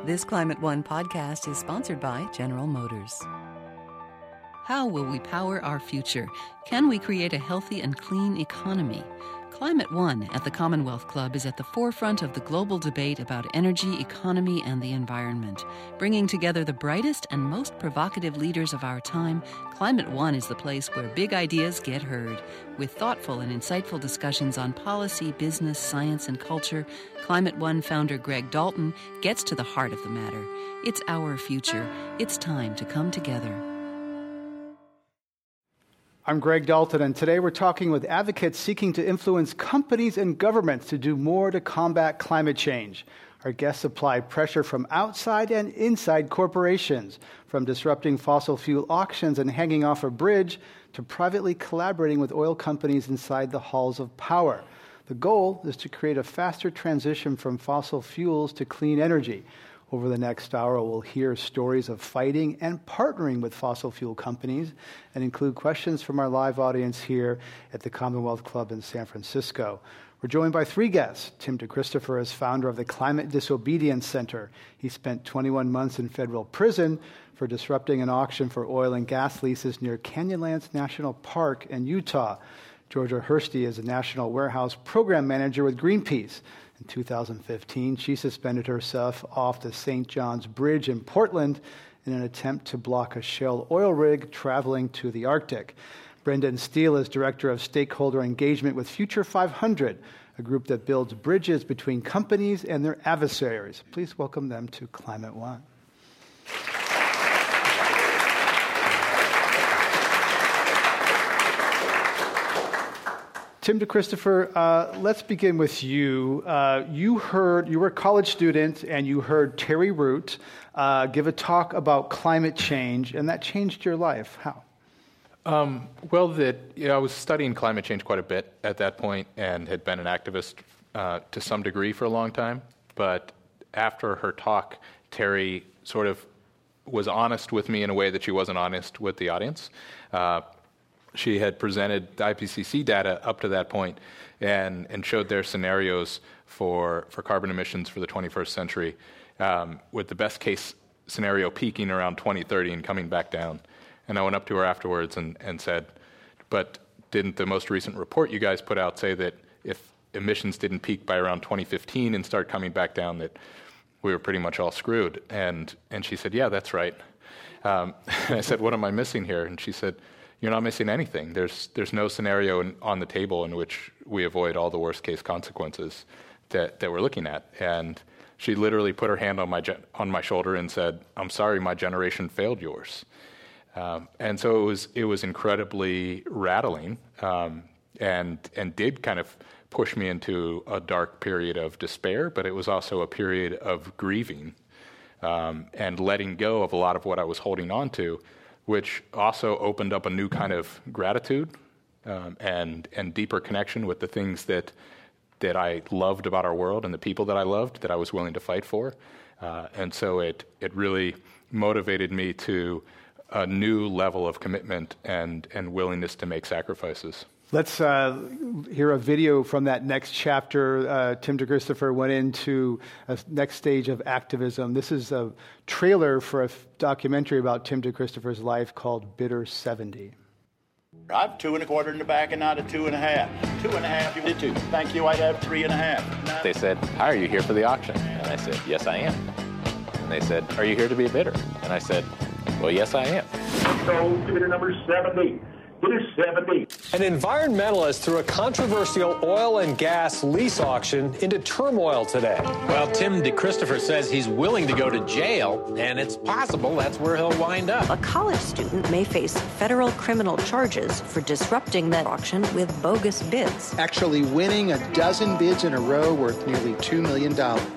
This Climate One podcast is sponsored by General Motors. How will we power our future? Can we create a healthy and clean economy? Climate One at the Commonwealth Club is at the forefront of the global debate about energy, economy, and the environment. Bringing together the brightest and most provocative leaders of our time, Climate One is the place where big ideas get heard. With thoughtful and insightful discussions on policy, business, science, and culture, Climate One founder Greg Dalton gets to the heart of the matter. It's our future. It's time to come together. I'm Greg Dalton, and today we're talking with advocates seeking to influence companies and governments to do more to combat climate change. Our guests apply pressure from outside and inside corporations, from disrupting fossil fuel auctions and hanging off a bridge to privately collaborating with oil companies inside the halls of power. The goal is to create a faster transition from fossil fuels to clean energy. Over the next hour, we'll hear stories of fighting and partnering with fossil fuel companies and include questions from our live audience here at the Commonwealth Club in San Francisco. We're joined by three guests. Tim DeChristopher is founder of the Climate Disobedience Center. He spent 21 months in federal prison for disrupting an auction for oil and gas leases near Canyonlands National Park in Utah. Georgia Hursty is a National Warehouse Program Manager with Greenpeace. In 2015, she suspended herself off the St. John's Bridge in Portland in an attempt to block a Shell oil rig traveling to the Arctic. Brendan Steele is Director of Stakeholder Engagement with Future 500, a group that builds bridges between companies and their adversaries. Please welcome them to Climate One. Tim DeChristopher, let's begin with you. You were a college student and you heard Terry Root give a talk about climate change, and that changed your life. How? I was studying climate change quite a bit at that point and had been an activist to some degree for a long time. But after her talk, Terry sort of was honest with me in a way that she wasn't honest with the audience. She had presented the IPCC data up to that point and showed their scenarios for carbon emissions for the 21st century, with the best case scenario peaking around 2030 and coming back down. And I went up to her afterwards and said, but didn't the most recent report you guys put out say that if emissions didn't peak by around 2015 and start coming back down, that we were pretty much all screwed? And she said, yeah, that's right. And I said, what am I missing here? And she said, you're not missing anything. There's no scenario on the table in which we avoid all the worst case consequences that we're looking at. And she literally put her hand on my shoulder and said, I'm sorry, my generation failed yours. And so it was incredibly rattling, and did kind of push me into a dark period of despair, but it was also a period of grieving and letting go of a lot of what I was holding on to, which also opened up a new kind of gratitude and deeper connection with the things that I loved about our world and the people that I loved, that I was willing to fight for. And so it really motivated me to a new level of commitment and willingness to make sacrifices. Let's hear a video from that next chapter. Tim DeChristopher went into a next stage of activism. This is a trailer for a documentary about Tim DeChristopher's life called Bitter 70. I have 2 1/4 in the back and not a 2 1/2. 2 1/2, you did 2. Thank you, I'd have 3 1/2. They said, hi, are you here for the auction? And I said, yes, I am. And they said, are you here to be a bidder? And I said, well, yes, I am. So, bidder number 70. It is 70. An environmentalist threw a controversial oil and gas lease auction into turmoil today. Well, Tim DeChristopher says he's willing to go to jail, and it's possible that's where he'll wind up. A college student may face federal criminal charges for disrupting that auction with bogus bids. Actually winning a dozen bids in a row worth nearly $2 million.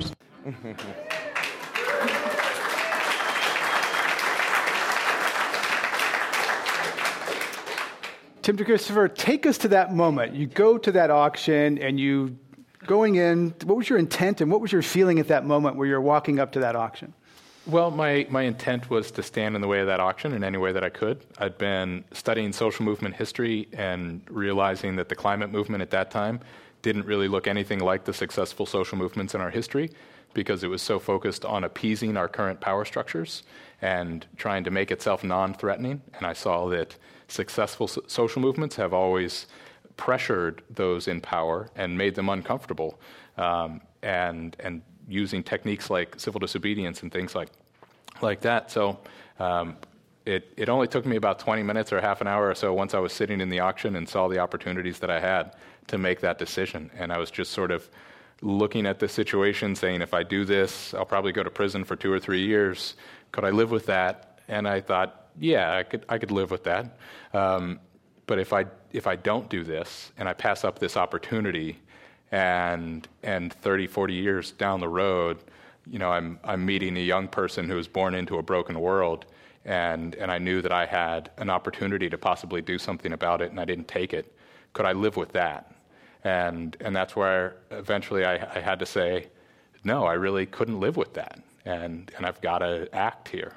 Tim DeChristopher, take us to that moment. You go to that auction and you going in, what was your intent and what was your feeling at that moment where you're walking up to that auction? Well, my intent was to stand in the way of that auction in any way that I could. I'd been studying social movement history and realizing that the climate movement at that time didn't really look anything like the successful social movements in our history. because it was so focused on appeasing our current power structures and trying to make itself non-threatening. And I saw that successful social movements have always pressured those in power and made them uncomfortable, and using techniques like civil disobedience and things like that. So it only took me about 20 minutes or half an hour or so once I was sitting in the auction and saw the opportunities that I had to make that decision. And I was just sort of looking at the situation, saying, if I do this, I'll probably go to prison for 2 or 3 years. Could I live with that? And I thought, yeah, I could live with that. But if I don't do this and I pass up this opportunity, and 30, 40 years down the road, I'm meeting a young person who was born into a broken world, and I knew that I had an opportunity to possibly do something about it, and I didn't take it. Could I live with that? And that's where eventually I had to say, no, I really couldn't live with that, and I've got to act here.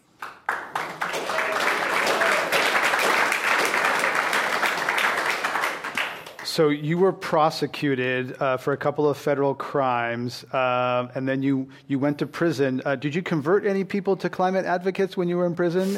So you were prosecuted for a couple of federal crimes, and then you went to prison. Did you convert any people to climate advocates when you were in prison?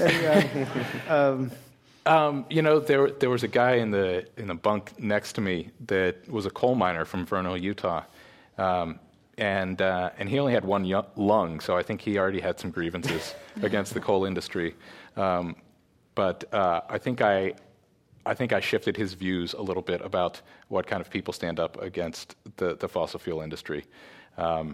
There was a guy in the bunk next to me that was a coal miner from Vernal, Utah, and he only had one lung, so I think he already had some grievances against the coal industry. But I think I shifted his views a little bit about what kind of people stand up against the fossil fuel industry. And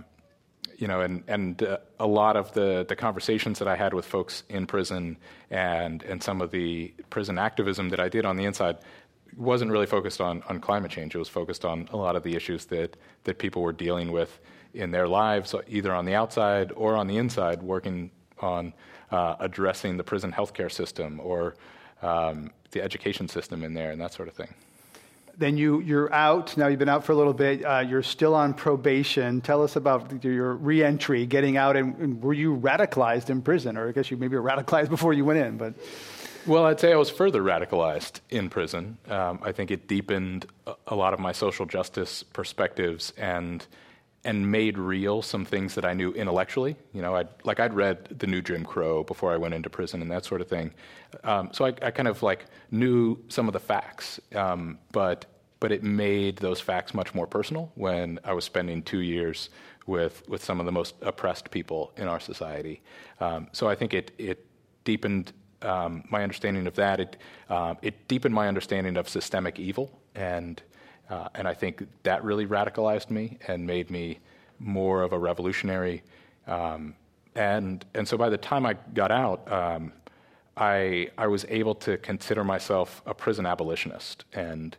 a lot of the conversations that I had with folks in prison and some of the prison activism that I did on the inside wasn't really focused on climate change. It was focused on a lot of the issues that people were dealing with in their lives, either on the outside or on the inside, working on addressing the prison healthcare system or the education system in there and that sort of thing. Then you're out. Now you've been out for a little bit. You're still on probation. Tell us about your re-entry, getting out, and were you radicalized in prison? Or I guess you maybe were radicalized before you went in. But well, I'd say I was further radicalized in prison. I think it deepened a lot of my social justice perspectives and made real some things that I knew intellectually. I'd read The New Jim Crow before I went into prison and that sort of thing. So I kind of knew some of the facts, but it made those facts much more personal when I was spending 2 years with some of the most oppressed people in our society. So I think it deepened my understanding of that. It deepened my understanding of systemic evil, and I think that really radicalized me and made me more of a revolutionary. And so by the time I got out, I was able to consider myself a prison abolitionist and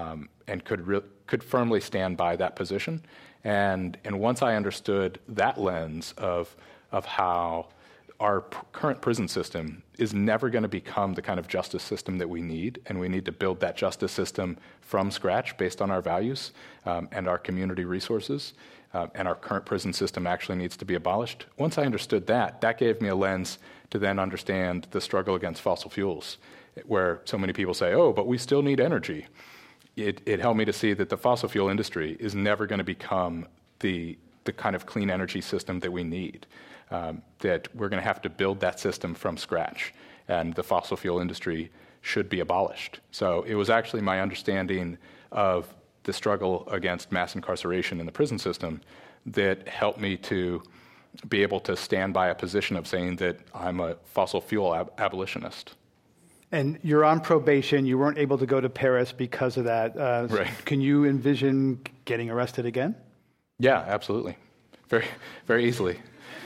could firmly stand by that position. And once I understood that lens of how our current prison system is never going to become the kind of justice system that we need, and we need to build that justice system from scratch based on our values and our community resources, and our current prison system actually needs to be abolished. Once I understood that gave me a lens to then understand the struggle against fossil fuels, where so many people say, oh, but we still need energy. It helped me to see that the fossil fuel industry is never going to become the kind of clean energy system that we need. That we're going to have to build that system from scratch, and the fossil fuel industry should be abolished. So it was actually my understanding of the struggle against mass incarceration in the prison system that helped me to be able to stand by a position of saying that I'm a fossil fuel abolitionist. And you're on probation. You weren't able to go to Paris because of that. Right. Can you envision getting arrested again? Yeah, absolutely. Very, very easily.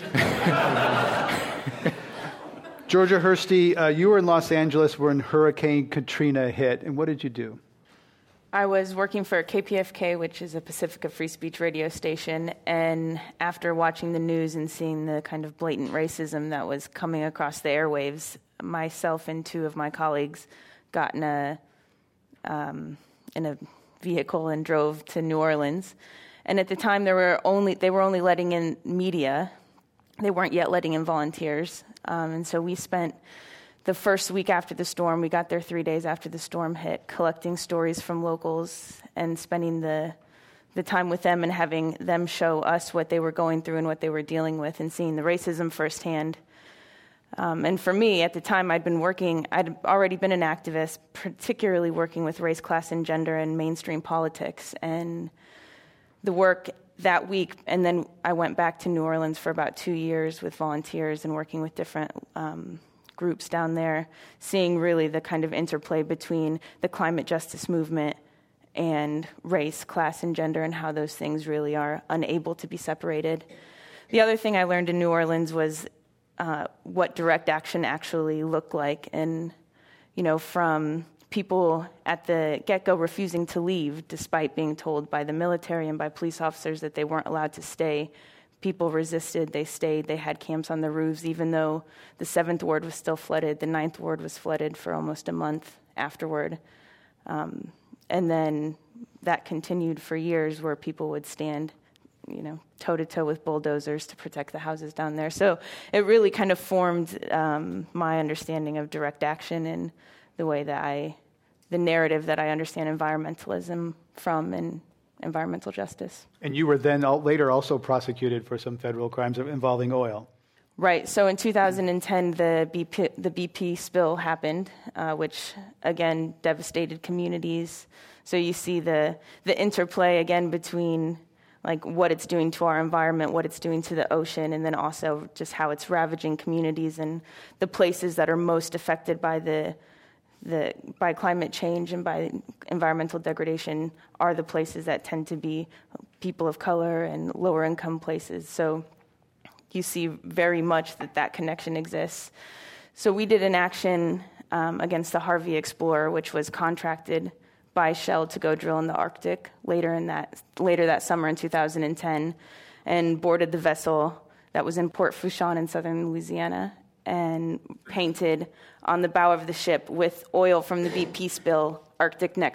Georgia Hursty, you were in Los Angeles when Hurricane Katrina hit, and what did you do? I was working for KPFK, which is a Pacifica Free Speech radio station, and after watching the news and seeing the kind of blatant racism that was coming across the airwaves, myself and 2 of my colleagues got in a vehicle and drove to New Orleans. And at the time, they were only letting in media. They weren't yet letting in volunteers. And so we spent the first week after the storm, we got there 3 days after the storm hit, collecting stories from locals and spending the the time with them and having them show us what they were going through and what they were dealing with and seeing the racism firsthand. And for me, at the time I'd already been an activist, particularly working with race, class, and gender and mainstream politics. And the work that week, and then I went back to New Orleans for about 2 years with volunteers and working with different groups down there, seeing really the kind of interplay between the climate justice movement and race, class, and gender, and how those things really are unable to be separated. The other thing I learned in New Orleans was what direct action actually looked like, and from people at the get-go refusing to leave despite being told by the military and by police officers that they weren't allowed to stay. People resisted, they stayed, they had camps on the roofs, even though the 7th Ward was still flooded. The 9th Ward was flooded for almost a month afterward. And then that continued for years where people would stand, toe-to-toe with bulldozers to protect the houses down there. So it really kind of formed my understanding of direct action and the way that the narrative that I understand environmentalism from and environmental justice. And you were then later also prosecuted for some federal crimes involving oil. Right. So in 2010, the BP spill happened, which again devastated communities. So you see the interplay again between like what it's doing to our environment, what it's doing to the ocean, and then also just how it's ravaging communities and the places that are most affected by by climate change and by environmental degradation are the places that tend to be people of color and lower income places. So you see very much that connection exists. So we did an action against the Harvey Explorer, which was contracted by Shell to go drill in the Arctic later that summer in 2010, and boarded the vessel that was in Port Fourchon in southern Louisiana and painted on the bow of the ship with oil from the BP spill, Arctic Next ?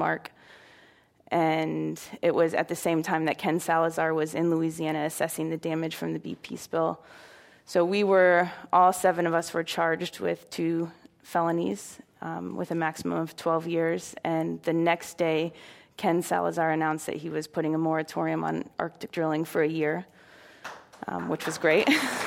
And it was at the same time that Ken Salazar was in Louisiana assessing the damage from the BP spill. So all 7 of us were charged with 2 felonies with a maximum of 12 years. And the next day, Ken Salazar announced that he was putting a moratorium on Arctic drilling for a year, which was great.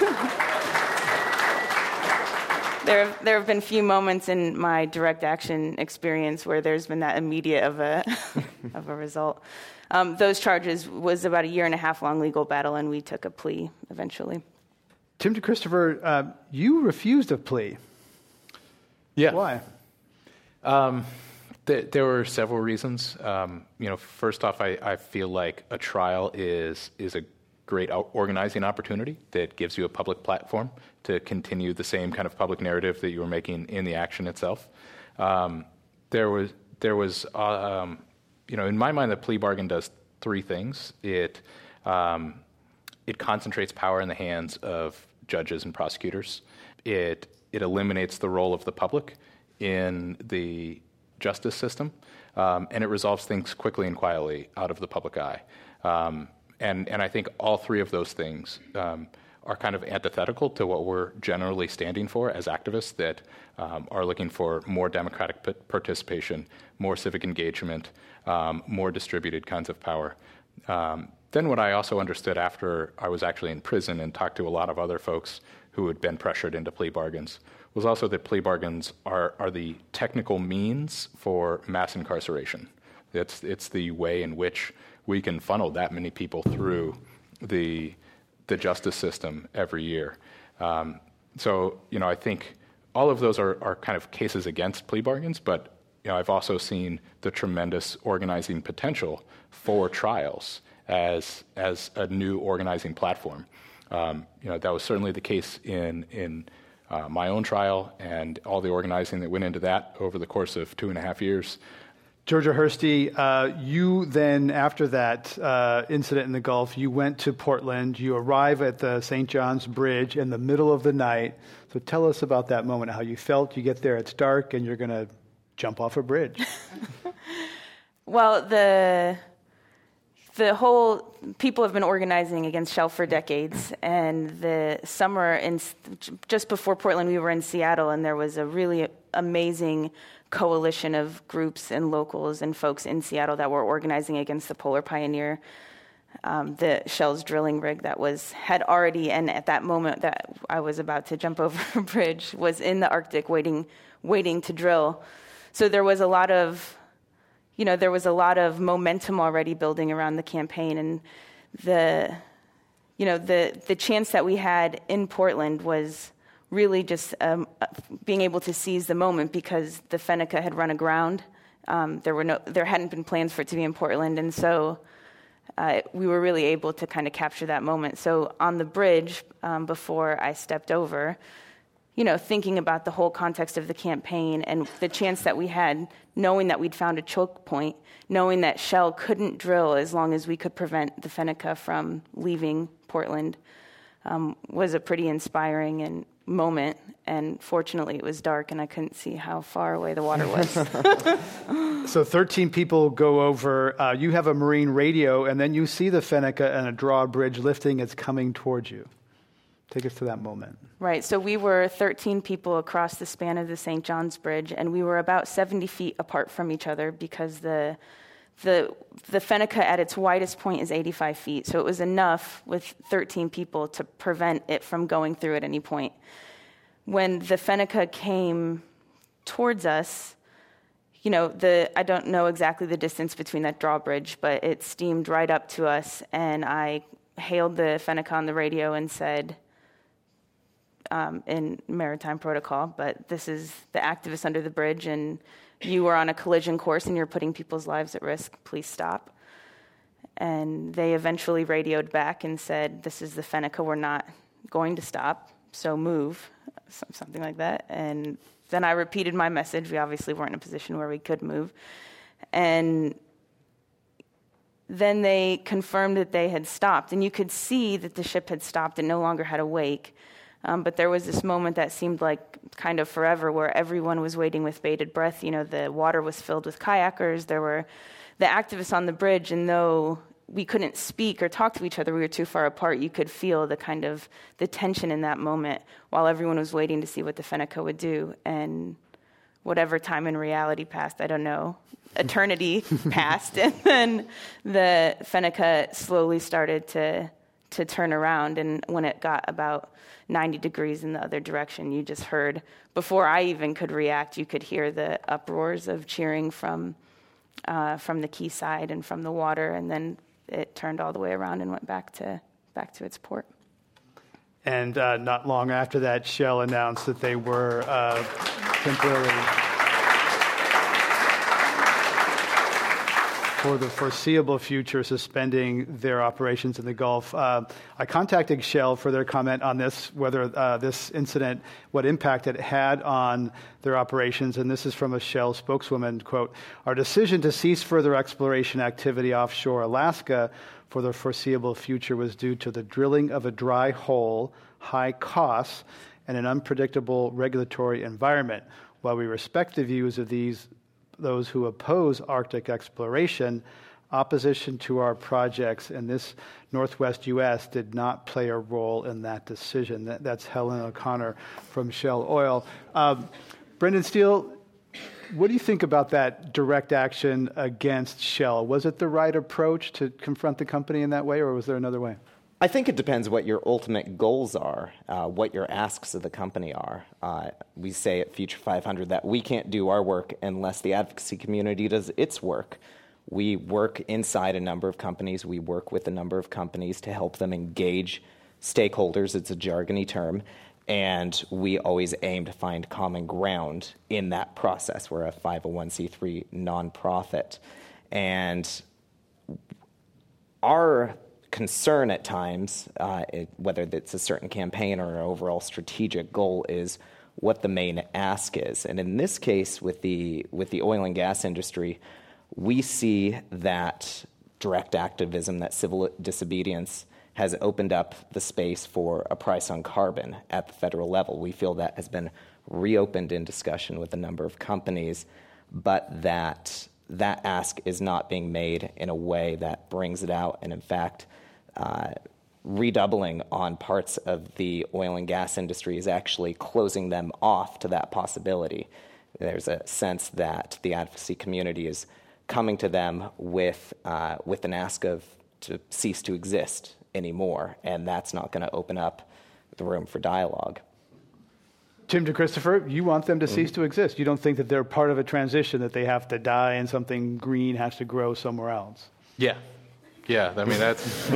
There have been few moments in my direct action experience where there's been that immediate of a result. Those charges was about a 1.5 year long legal battle, and we took a plea eventually. Tim DeChristopher, you refused a plea. Yeah. Why? There were several reasons. First off, I feel like a trial is a great organizing opportunity that gives you a public platform to continue the same kind of public narrative that you were making in the action itself. There was in my mind, the plea bargain does 3 things. It concentrates power in the hands of judges and prosecutors. It eliminates the role of the public in the justice system, and it resolves things quickly and quietly out of the public eye. And I think all 3 of those things are kind of antithetical to what we're generally standing for as activists that are looking for more democratic participation, more civic engagement, more distributed kinds of power. Then what I also understood after I was actually in prison and talked to a lot of other folks who had been pressured into plea bargains was also that plea bargains are the technical means for mass incarceration. It's the way in which we can funnel that many people through the justice system every year. So I think all of those are kind of cases against plea bargains, but I've also seen the tremendous organizing potential for trials as a new organizing platform. That was certainly the case in my own trial and all the organizing that went into that over the course of 2.5 years. Georgia Hursty, you then, after that incident in the Gulf, you went to Portland. You arrive at the St. John's Bridge in the middle of the night. So tell us about that moment, how you felt. You get there, it's dark, and you're going to jump off a bridge. Well, the whole people have been organizing against Shell for decades, and the summer just before Portland, we were in Seattle, and there was a really amazing coalition of groups and locals and folks in Seattle that were organizing against the Polar Pioneer, the Shell's drilling rig that had already, and at that moment that I was about to jump over a bridge, was in the Arctic waiting to drill. So there was a lot of momentum already building around the campaign, and the chance that we had in Portland was really just being able to seize the moment, because the Fenneca had run aground. There hadn't been plans for it to be in Portland, and so we were really able to kind of capture that moment. So on the bridge, before I stepped over, thinking about the whole context of the campaign and the chance that we had, knowing that we'd found a choke point, knowing that Shell couldn't drill as long as we could prevent the Fenneca from leaving Portland, was a pretty inspiring moment. And fortunately, it was dark and I couldn't see how far away the water was. So 13 people go over. You have a marine radio, and then you see the Fenneca and a drawbridge lifting. It's coming towards you. Take us to that moment. Right. So we were 13 people across the span of the St. John's Bridge, and we were about 70 feet apart from each other because the Fenneca at its widest point is 85 feet. So it was enough with 13 people to prevent it from going through at any point. When the Fenneca came towards us, I don't know exactly the distance between that drawbridge, but it steamed right up to us, and I hailed the Fenneca on the radio and said, in maritime protocol, but this is the activists under the bridge, and you are on a collision course and you're putting people's lives at risk. Please stop. And they eventually radioed back and said, this is the Fenneca, we're not going to stop, so move, something like that. And then I repeated my message. We obviously weren't in a position where we could move. And then they confirmed that they had stopped, and you could see that the ship had stopped and no longer had a wake. But there was this moment that seemed like kind of forever, where everyone was waiting with bated breath. The water was filled with kayakers. There were the activists on the bridge, and though we couldn't speak or talk to each other, we were too far apart, you could feel the kind of the tension in that moment while everyone was waiting to see what the Fenneca would do. And whatever time in reality passed, I don't know, eternity passed, and then the Fenneca slowly started to turn around, and when it got about 90 degrees in the other direction, you just heard, before I even could react, you could hear the uproars of cheering from the quayside and from the water, and then it turned all the way around and went back to its port. And not long after that, Shell announced that they were temporarily, for the foreseeable future, suspending their operations in the Gulf. I contacted Shell for their comment on this, whether this incident, what impact it had on their operations. And this is from a Shell spokeswoman, quote, "Our decision to cease further exploration activity offshore Alaska for the foreseeable future was due to the drilling of a dry hole, high costs, and an unpredictable regulatory environment. While we respect the views of those who oppose Arctic exploration, opposition to our projects in this Northwest U.S. did not play a role in that decision." That's Helen O'Connor from Shell Oil. Brendan Steele, what do you think about that direct action against Shell? Was it the right approach to confront the company in that way, or was there another way? I think it depends what your ultimate goals are, what your asks of the company are. We say at Future 500 that we can't do our work unless the advocacy community does its work. We work inside a number of companies. We work with a number of companies to help them engage stakeholders. It's a jargony term. And we always aim to find common ground in that process. We're a 501c3 nonprofit. And our concern at times, whether it's a certain campaign or an overall strategic goal, is what the main ask is. And in this case, with the oil and gas industry, we see that direct activism, that civil disobedience, has opened up the space for a price on carbon at the federal level. We feel that has been reopened in discussion with a number of companies, but that ask is not being made in a way that brings it out, and in fact, redoubling on parts of the oil and gas industry is actually closing them off to that possibility. There's a sense that the advocacy community is coming to them with an ask to cease to exist anymore, and that's not going to open up the room for dialogue. Tim DeChristopher, you want them to cease to exist. You don't think that they're part of a transition, that they have to die and something green has to grow somewhere else. Yeah. I mean, that's...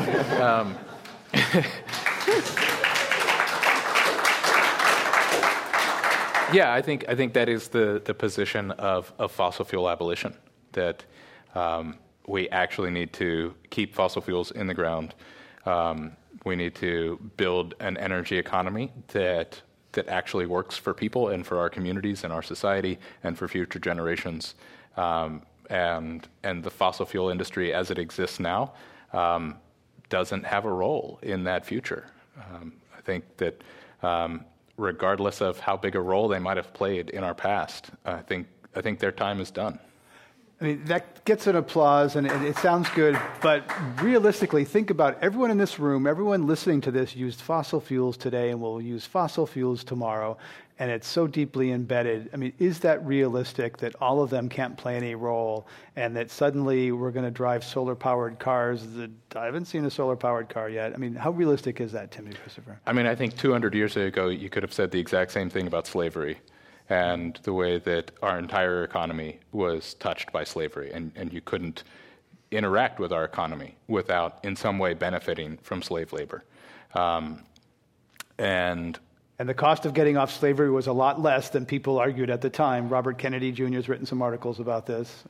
Yeah, I think that is the position of fossil fuel abolition, that we actually need to keep fossil fuels in the ground. We need to build an energy economy that actually works for people and for our communities and our society and for future generations. And the fossil fuel industry as it exists now doesn't have a role in that future. I think that regardless of how big a role they might have played in our past, I think their time is done. I mean, that gets an applause, and it sounds good, but realistically, think about everyone in this room, everyone listening to this used fossil fuels today and will use fossil fuels tomorrow, and it's so deeply embedded. I mean, is that realistic that all of them can't play any role, and that suddenly we're going to drive solar-powered cars? I haven't seen a solar-powered car yet. I mean, how realistic is that, Tim DeChristopher? I mean, I think 200 years ago, you could have said the exact same thing about slavery and the way that our entire economy was touched by slavery, and you couldn't interact with our economy without in some way benefiting from slave labor. And the cost of getting off slavery was a lot less than people argued at the time. Robert Kennedy Jr. has written some articles about this.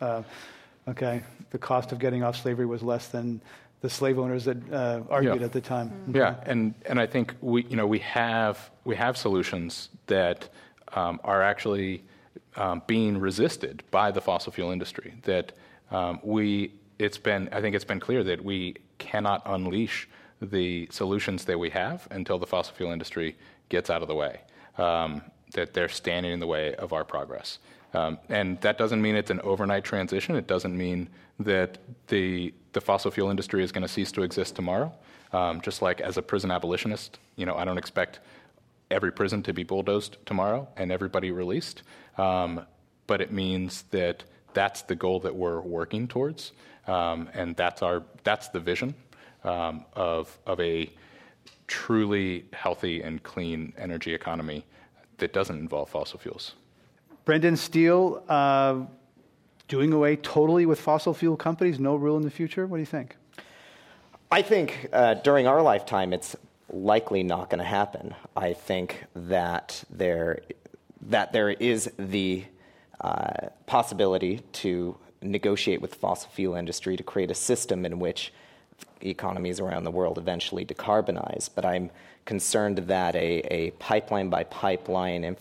The cost of getting off slavery was less than the slave owners that argued at the time. Yeah, and I think we have solutions that are actually being resisted by the fossil fuel industry. That I think it's been clear that we cannot unleash the solutions that we have until the fossil fuel industry gets out of the way. That they're standing in the way of our progress, and that doesn't mean it's an overnight transition. It doesn't mean that the fossil fuel industry is going to cease to exist tomorrow. Just like as a prison abolitionist, I don't expect every prison to be bulldozed tomorrow and everybody released. But it means that that's the goal that we're working towards. And that's the vision of a truly healthy and clean energy economy that doesn't involve fossil fuels. Brendan Steele, doing away totally with fossil fuel companies, no rule in the future? What do you think? I think during our lifetime, it's likely not going to happen. I think that there is the possibility to negotiate with the fossil fuel industry to create a system in which economies around the world eventually decarbonize. But I'm concerned that a pipeline by pipeline,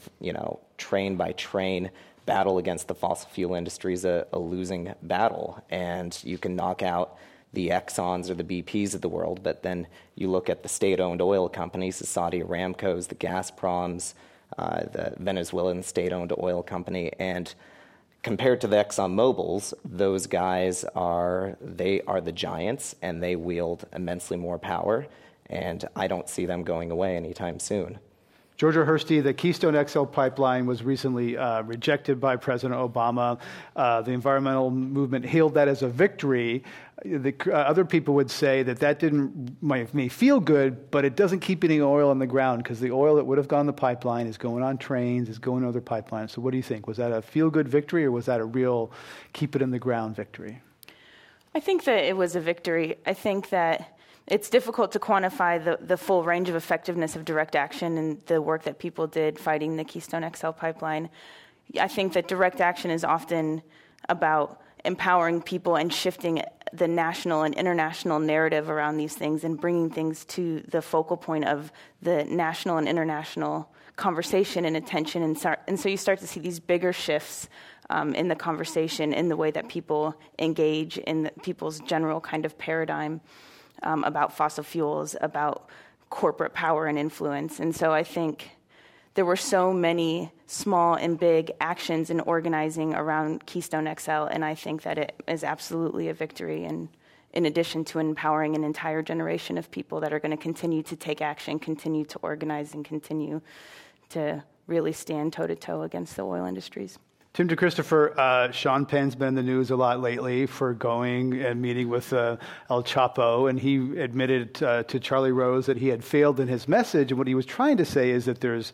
train by train battle against the fossil fuel industry is a losing battle, and you can knock out the Exxons or the BPs of the world, but then you look at the state-owned oil companies, the Saudi Aramcos, the Gazproms, the Venezuelan state-owned oil company, and compared to the ExxonMobils, those guys are the giants, and they wield immensely more power, and I don't see them going away anytime soon. Georgia Hursty, the Keystone XL pipeline was recently rejected by President Obama. The environmental movement hailed that as a victory. Other people would say that may feel good, but it doesn't keep any oil in the ground because the oil that would have gone the pipeline is going on trains, is going other pipelines. So what do you think? Was that a feel-good victory, or was that a real keep-it-in-the-ground victory? I think that it was a victory. I think that it's difficult to quantify the full range of effectiveness of direct action and the work that people did fighting the Keystone XL pipeline. I think that direct action is often about empowering people and shifting the national and international narrative around these things and bringing things to the focal point of the national and international conversation and attention. And so you start to see these bigger shifts in the conversation, in the way that people engage, in people's general kind of paradigm about fossil fuels, about corporate power and influence. And so I think there were so many small and big actions in organizing around Keystone XL, and I think that it is absolutely a victory, and in addition to empowering an entire generation of people that are going to continue to take action, continue to organize, and continue to really stand toe-to-toe against the oil industries. Tim DeChristopher, Sean Penn's been in the news a lot lately for going and meeting with El Chapo, and he admitted to Charlie Rose that he had failed in his message. And what he was trying to say is that there's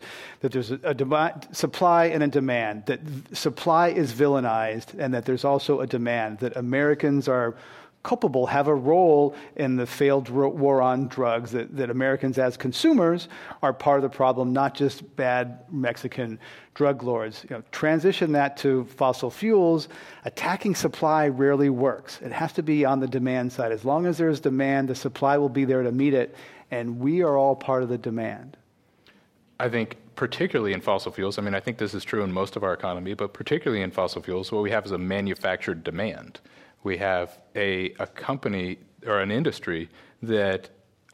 a supply and a demand, that supply is villainized, and that there's also a demand, that Americans are culpable, have a role in the failed war on drugs, that Americans as consumers are part of the problem, not just bad Mexican drug lords. Transition that to fossil fuels. Attacking supply rarely works. It has to be on the demand side. As long as there's demand, the supply will be there to meet it, and we are all part of the demand. I think particularly in fossil fuels, I think this is true in most of our economy, but particularly in fossil fuels, what we have is a manufactured demand. We have a company or an industry that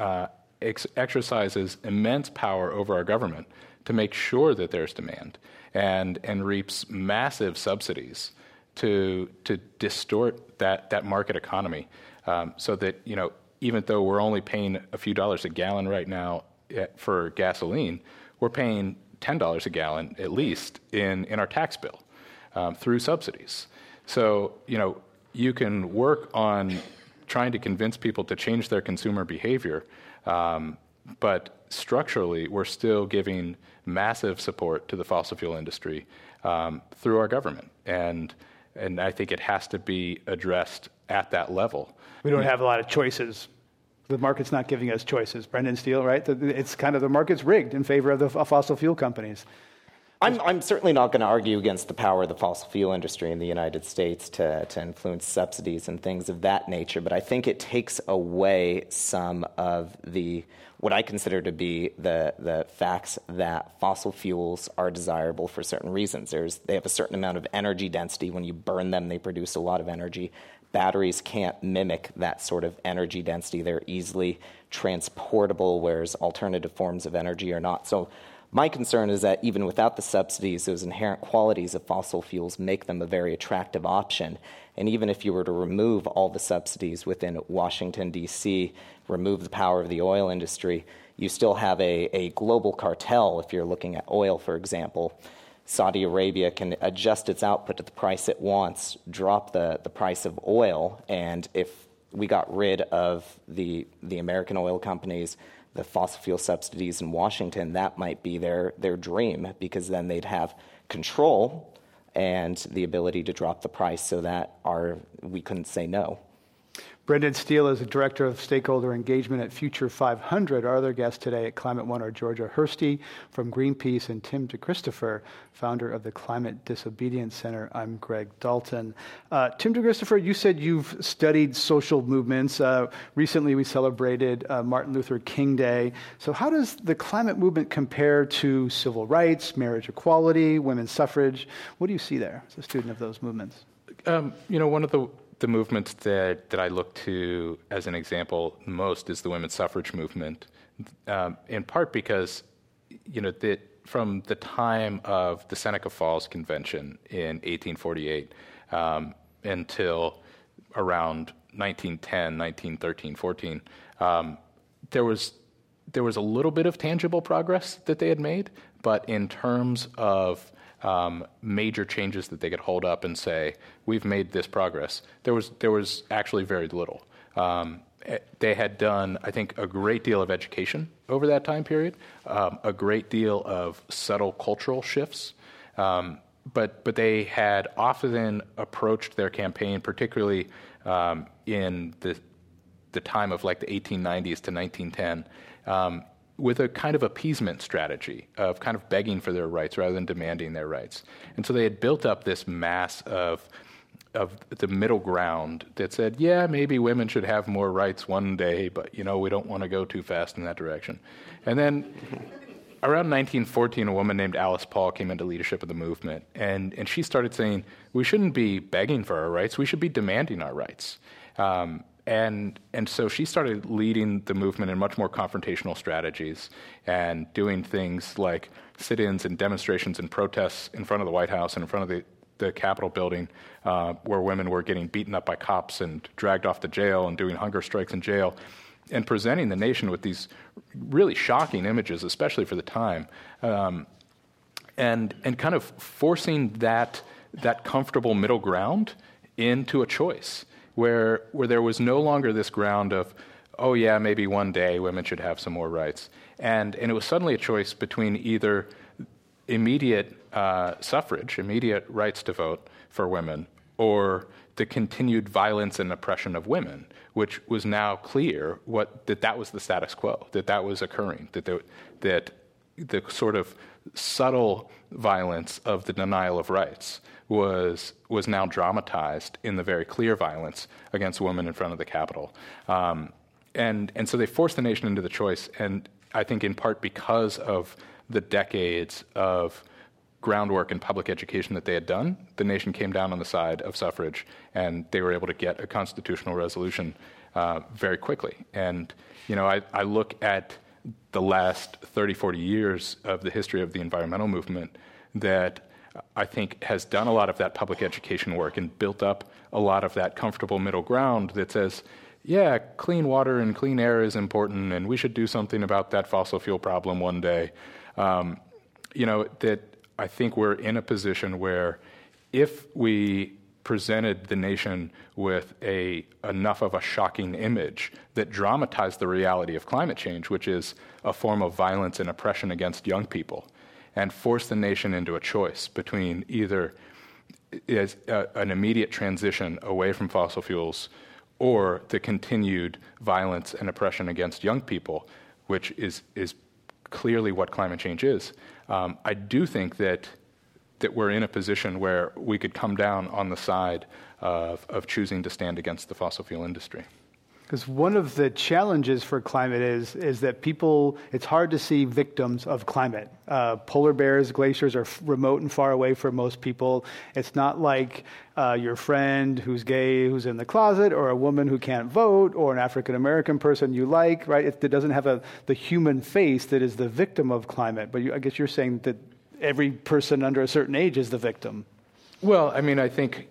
exercises immense power over our government to make sure that there's demand, and reaps massive subsidies to distort that market economy, so that even though we're only paying a few dollars a gallon right now for gasoline, we're paying $10 a gallon at least in our tax bill through subsidies. So you can work on trying to convince people to change their consumer behavior, but structurally, we're still giving massive support to the fossil fuel industry through our government, and I think it has to be addressed at that level. We don't have a lot of choices. The market's not giving us choices. Brendan Steele, right? It's kind of the market's rigged in favor of the fossil fuel companies. I'm certainly not going to argue against the power of the fossil fuel industry in the United States to influence subsidies and things of that nature, but I think it takes away some of what I consider to be the facts that fossil fuels are desirable for certain reasons. They have a certain amount of energy density. When you burn them, they produce a lot of energy. Batteries can't mimic that sort of energy density. They're easily transportable, whereas alternative forms of energy are not. So my concern is that even without the subsidies, those inherent qualities of fossil fuels make them a very attractive option. And even if you were to remove all the subsidies within Washington, D.C., remove the power of the oil industry, you still have a global cartel. If you're looking at oil, for example, Saudi Arabia can adjust its output to the price it wants, drop the price of oil, and if we got rid of the American oil companies, the fossil fuel subsidies in Washington, that might be their dream, because then they'd have control and the ability to drop the price so that we couldn't say no. Brendan Steele is the Director of Stakeholder Engagement at Future 500. Our other guests today at Climate One are Georgia Hursty from Greenpeace and Tim DeChristopher, founder of the Climate Disobedience Center. I'm Greg Dalton. Tim DeChristopher, you said you've studied social movements. Recently we celebrated Martin Luther King Day. So how does the climate movement compare to civil rights, marriage equality, women's suffrage? What do you see there as a student of those movements? One of the movements that I look to as an example most is the women's suffrage movement, in part because, from the time of the Seneca Falls Convention in 1848 until around 1910, 1913, 14, there was a little bit of tangible progress that they had made, but in terms of major changes that they could hold up and say, we've made this progress, there was actually very little. They had done, I think, a great deal of education over that time period, a great deal of subtle cultural shifts, but they had often approached their campaign, particularly in the time of like the 1890s to 1910, with a kind of appeasement strategy of kind of begging for their rights rather than demanding their rights. And so they had built up this mass of the middle ground that said, yeah, maybe women should have more rights one day, but, we don't want to go too fast in that direction. And then around 1914, a woman named Alice Paul came into leadership of the movement, and she started saying, we shouldn't be begging for our rights, we should be demanding our rights. And so she started leading the movement in much more confrontational strategies and doing things like sit-ins and demonstrations and protests in front of the White House and in front of the Capitol building, where women were getting beaten up by cops and dragged off to jail and doing hunger strikes in jail, and presenting the nation with these really shocking images, especially for the time, and kind of forcing that that comfortable middle ground into a choice where there was no longer this ground of, oh yeah, maybe one day women should have some more rights. And it was suddenly a choice between either immediate suffrage, immediate rights to vote for women, or the continued violence and oppression of women, which was now clear that was the status quo, that was occurring, that the sort of subtle violence of the denial of rights was now dramatized in the very clear violence against women in front of the Capitol. And so they forced the nation into the choice, and I think in part because of the decades of groundwork in public education that they had done, the nation came down on the side of suffrage, and they were able to get a constitutional resolution very quickly. And, I look at the last 30, 40 years of the history of the environmental movement that I think has done a lot of that public education work and built up a lot of that comfortable middle ground that says, yeah, clean water and clean air is important, and we should do something about that fossil fuel problem one day. That I think we're in a position where if we presented the nation with enough of a shocking image that dramatized the reality of climate change, which is a form of violence and oppression against young people, and forced the nation into a choice between either an immediate transition away from fossil fuels or the continued violence and oppression against young people, which is clearly what climate change is. I do think that we're in a position where we could come down on the side of choosing to stand against the fossil fuel industry. Because one of the challenges for climate is that it's hard to see victims of climate. Polar bears, glaciers are remote and far away for most people. It's not like your friend who's gay, who's in the closet, or a woman who can't vote, or an African-American person you like, right? It doesn't have the human face that is the victim of climate. But I guess you're saying that every person under a certain age is the victim. Well, I mean, I think,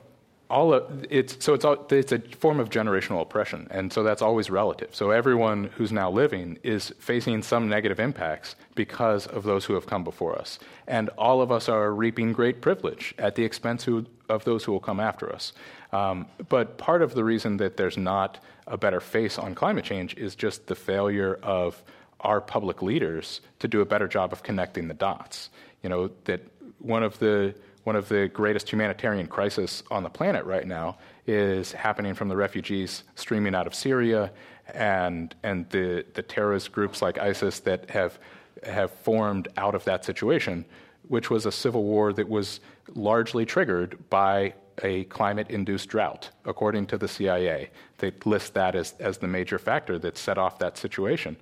it's a form of generational oppression, and so that's always relative. So everyone who's now living is facing some negative impacts because of those who have come before us, and all of us are reaping great privilege at the expense of those who will come after us. But part of the reason that there's not a better face on climate change is just the failure of our public leaders to do a better job of connecting the dots. That one of the greatest humanitarian crises on the planet right now is happening from the refugees streaming out of Syria and the terrorist groups like ISIS that have formed out of that situation, which was a civil war that was largely triggered by a climate-induced drought, according to the CIA. They list that as the major factor that set off that situation.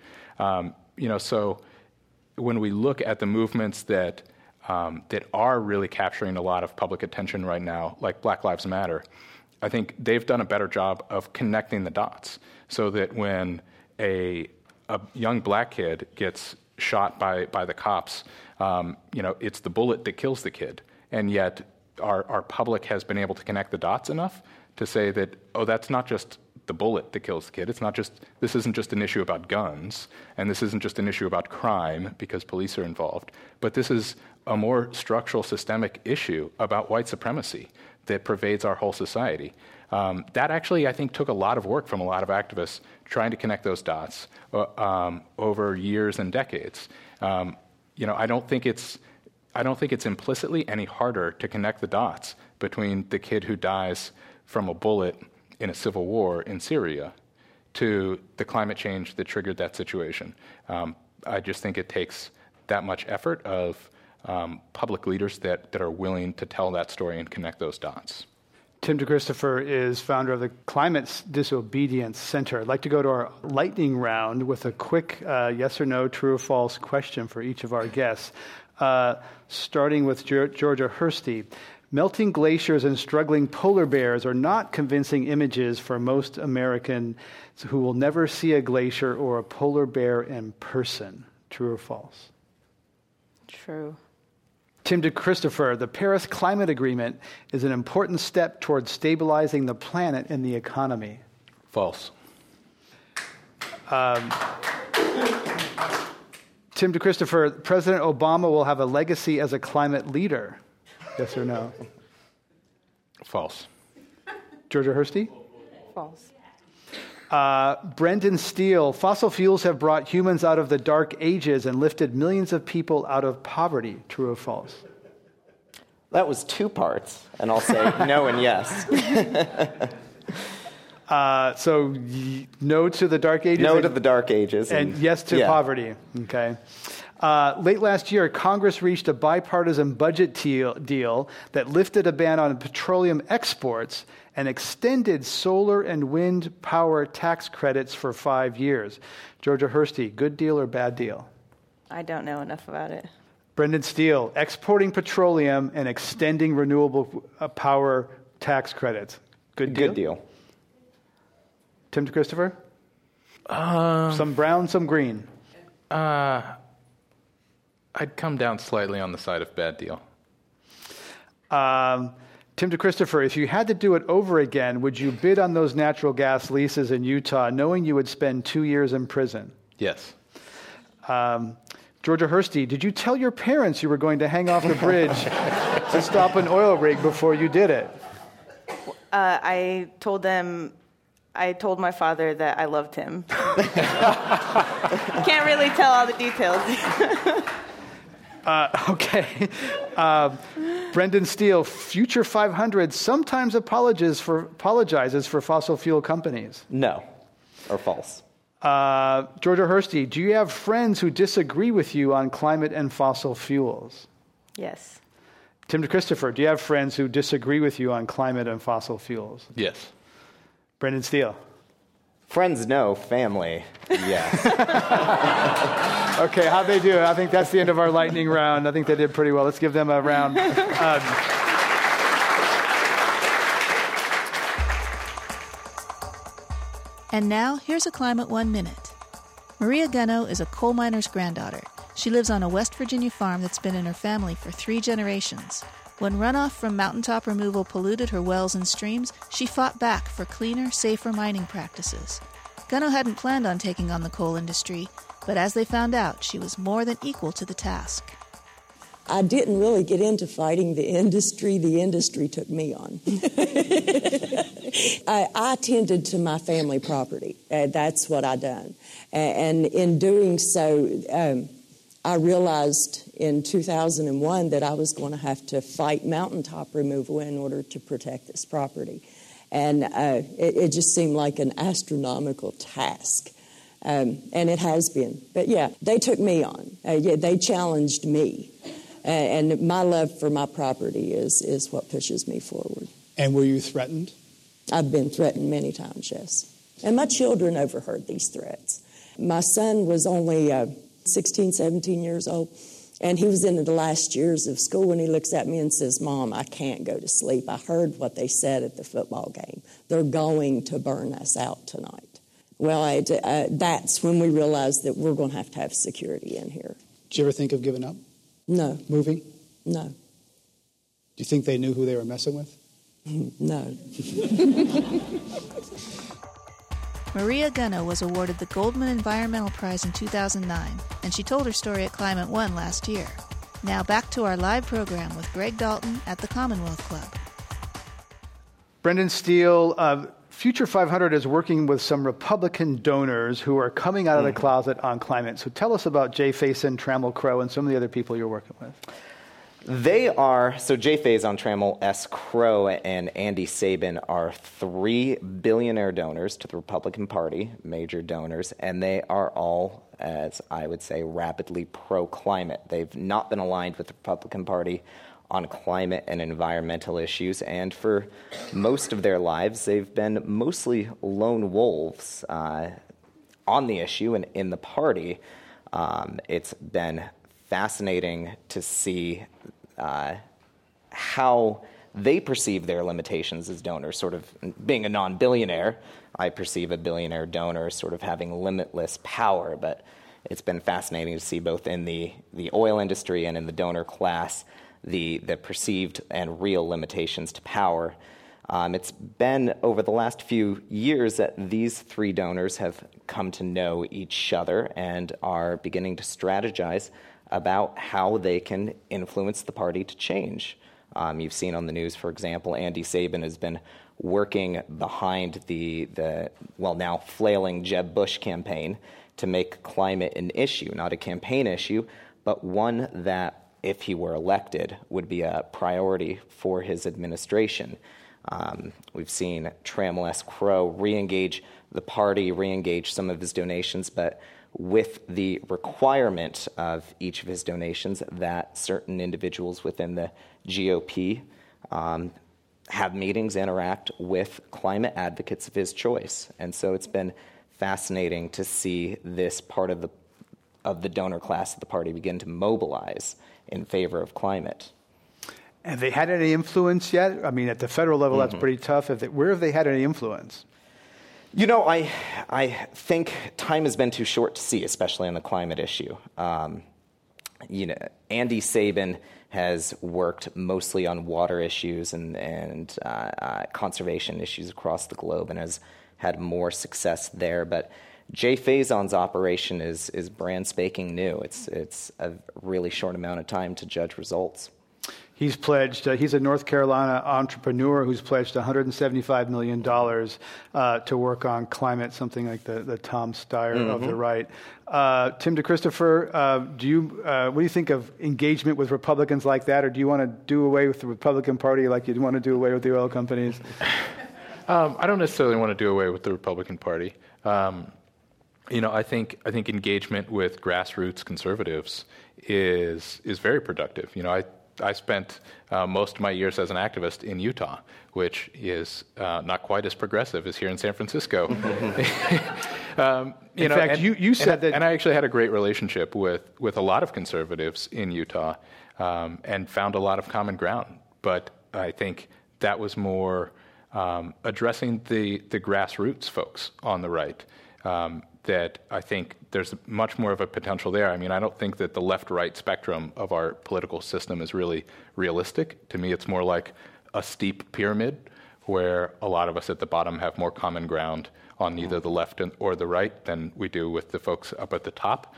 So when we look at the movements that are really capturing a lot of public attention right now, like Black Lives Matter, I think they've done a better job of connecting the dots so that when a young black kid gets shot by the cops, it's the bullet that kills the kid. And yet our public has been able to connect the dots enough to say that, that's not just the bullet that kills the kid. This isn't just an issue about guns, and this isn't just an issue about crime because police are involved, but this is a more structural, systemic issue about white supremacy that pervades our whole society. That actually, I think, took a lot of work from a lot of activists trying to connect those dots over years and decades. I don't think it's implicitly any harder to connect the dots between the kid who dies from a bullet in a civil war in Syria to the climate change that triggered that situation. I just think it takes that much effort of public leaders that are willing to tell that story and connect those dots. Tim DeChristopher is founder of the Climate Disobedience Center. I'd like to go to our lightning round with a quick yes or no, true or false question for each of our guests. Starting with Georgia Hursty. Melting glaciers and struggling polar bears are not convincing images for most Americans who will never see a glacier or a polar bear in person. True or false? True. Tim DeChristopher, the Paris Climate Agreement is an important step towards stabilizing the planet and the economy. False. Tim DeChristopher, President Obama will have a legacy as a climate leader. Yes or no? False. Georgia Hursty? False. Brendan Steele, fossil fuels have brought humans out of the dark ages and lifted millions of people out of poverty. True or false? That was 2 parts, and I'll say no and yes. So no to the dark ages? No to the dark ages. And yes to poverty. Okay. Late last year, Congress reached a bipartisan budget deal that lifted a ban on petroleum exports and extended solar and wind power tax credits for 5 years. Georgia Hursty, good deal or bad deal? I don't know enough about it. Brendan Steele, exporting petroleum and extending renewable power tax credits. Good deal? Good deal. Tim Christopher? Some brown, some green. I'd come down slightly on the side of bad deal. Tim DeChristopher, if you had to do it over again, would you bid on those natural gas leases in Utah knowing you would spend 2 years in prison? Yes. Georgia Hursty, did you tell your parents you were going to hang off the bridge to stop an oil rig before you did it? I told my father that I loved him. Can't really tell all the details. Okay. Brendan Steele, Future 500 sometimes apologizes for fossil fuel companies. No, or false. Georgia Hursty, do you have friends who disagree with you on climate and fossil fuels? Yes. Tim DeChristopher, do you have friends who disagree with you on climate and fossil fuels? Yes. Brendan Steele. Friends, no. Family, yes. Okay, how'd they do? I think that's the end of our lightning round. I think they did pretty well. Let's give them a round. And now, here's a Climate 1 Minute. Maria Gunno is a coal miner's granddaughter. She lives on a West Virginia farm that's been in her family for 3 generations. When runoff from mountaintop removal polluted her wells and streams, she fought back for cleaner, safer mining practices. Gunno hadn't planned on taking on the coal industry, but as they found out, she was more than equal to the task. I didn't really get into fighting the industry took me on. I tended to my family property. That's what I done. And in doing so, I realized in 2001 that I was going to have to fight mountaintop removal in order to protect this property. And it just seemed like an astronomical task. And it has been. But yeah, they took me on. They challenged me. And my love for my property is what pushes me forward. And were you threatened? I've been threatened many times, yes. And my children overheard these threats. My son was only 16, 17 years old, and he was in the last years of school, and he looks at me and says, "Mom, I can't go to sleep. I heard what they said at the football game. They're going to burn us out tonight." Well, that's when we realized that we're going to have security in here. Did you ever think of giving up? No. Moving? No. Do you think they knew who they were messing with? No. Maria Gunno was awarded the Goldman Environmental Prize in 2009, and she told her story at Climate One last year. Now back to our live program with Greg Dalton at the Commonwealth Club. Brendan Steele, Future 500 is working with some Republican donors who are coming out of the closet on climate. So tell us about Jay Faison, Trammell Crow, and some of the other people you're working with. They are, so Jay Faison, Trammell S. Crow, and Andy Sabin are 3 billionaire donors to the Republican Party, major donors, and they are all, as I would say, rapidly pro-climate. They've not been aligned with the Republican Party on climate and environmental issues, and for most of their lives, they've been mostly lone wolves on the issue and in the party. It's been fascinating to see how they perceive their limitations as donors. Sort of being a non-billionaire, I perceive a billionaire donor sort of having limitless power, but it's been fascinating to see both in the oil industry and in the donor class the perceived and real limitations to power. It's been over the last few years that these 3 donors have come to know each other and are beginning to strategize about how they can influence the party to change. You've seen on the news, for example, Andy Sabin has been working behind the now flailing Jeb Bush campaign to make climate an issue, not a campaign issue, but one that, if he were elected, would be a priority for his administration. We've seen Trammell S. Crow re-engage the party, re-engage some of his donations, but with the requirement of each of his donations that certain individuals within the GOP have meetings, interact with climate advocates of his choice. And so it's been fascinating to see this part of the donor class of the party begin to mobilize in favor of climate. Have they had any influence yet? I mean, at the federal level, that's pretty tough. Where have they had any influence? You know, I think time has been too short to see, especially on the climate issue. Andy Sabin has worked mostly on water issues and conservation issues across the globe and has had more success there. But Jay Faison's operation is brand spanking new. It's a really short amount of time to judge results. He's pledged, he's a North Carolina entrepreneur who's pledged $175 million to work on climate, something like the Tom Steyer of the right. Tim DeChristopher, what do you think of engagement with Republicans like that, or do you want to do away with the Republican Party like you'd want to do away with the oil companies? I don't necessarily want to do away with the Republican Party. I think engagement with grassroots conservatives is very productive. I spent most of my years as an activist in Utah, which is not quite as progressive as here in San Francisco. In fact, you said that... And I actually had a great relationship with a lot of conservatives in Utah and found a lot of common ground. But I think that was more addressing the grassroots folks on the right. That I think there's much more of a potential there. I mean, I don't think that the left-right spectrum of our political system is really realistic. To me, it's more like a steep pyramid where a lot of us at the bottom have more common ground on either the left or the right than we do with the folks up at the top.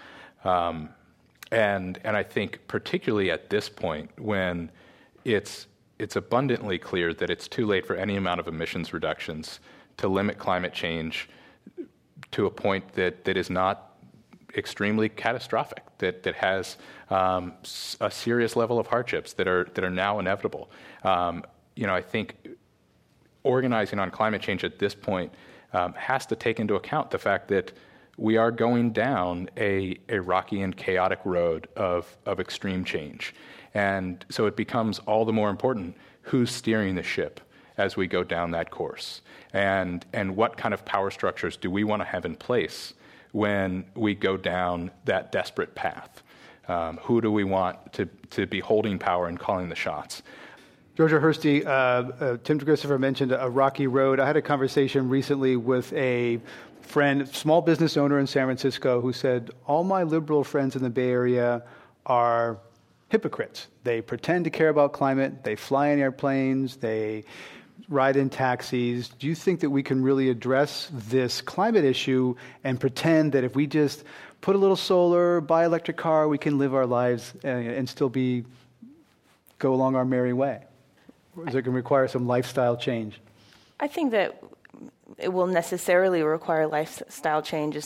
And I think particularly at this point when it's abundantly clear that it's too late for any amount of emissions reductions to limit climate change to a point that is not extremely catastrophic, that has a serious level of hardships that are now inevitable. I think organizing on climate change at this point has to take into account the fact that we are going down a rocky and chaotic road of extreme change. And so it becomes all the more important who's steering the ship as we go down that course. And what kind of power structures do we want to have in place when we go down that desperate path? Who do we want to be holding power and calling the shots? Georgia Hursty, Tim DeChristopher mentioned a rocky road. I had a conversation recently with a friend, small business owner in San Francisco, who said, all my liberal friends in the Bay Area are hypocrites. They pretend to care about climate. They fly in airplanes. They ride in taxis. Do you think that we can really address this climate issue and pretend that if we just put a little solar, buy an electric car, we can live our lives and still go along our merry way? Or is it going to require some lifestyle change? I think that it will necessarily require lifestyle change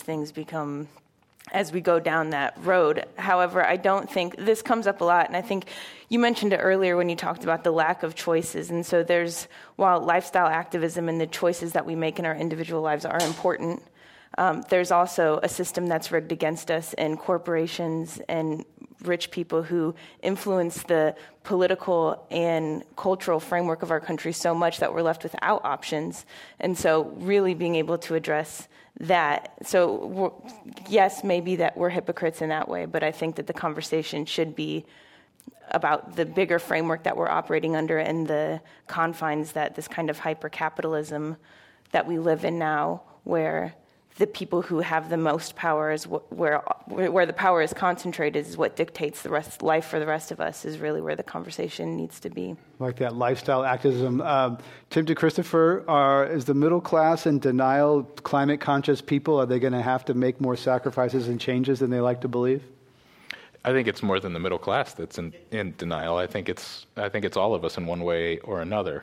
as we go down that road. However, I don't think this comes up a lot, and I think you mentioned it earlier when you talked about the lack of choices. And so while lifestyle activism and the choices that we make in our individual lives are important, there's also a system that's rigged against us, and corporations and rich people who influence the political and cultural framework of our country so much that we're left without options. And so really being able to address that. So yes, maybe that we're hypocrites in that way, but I think that the conversation should be about the bigger framework that we're operating under and the confines that this kind of hyper-capitalism that we live in now, where the people who have the most power is where the power is concentrated is what dictates the life for the rest of us, is really where the conversation needs to be. Like that lifestyle activism. Tim DeChristopher, is the middle class in denial, climate conscious people? Are they going to have to make more sacrifices and changes than they like to believe? I think it's more than the middle class that's in denial. I think it's all of us in one way or another.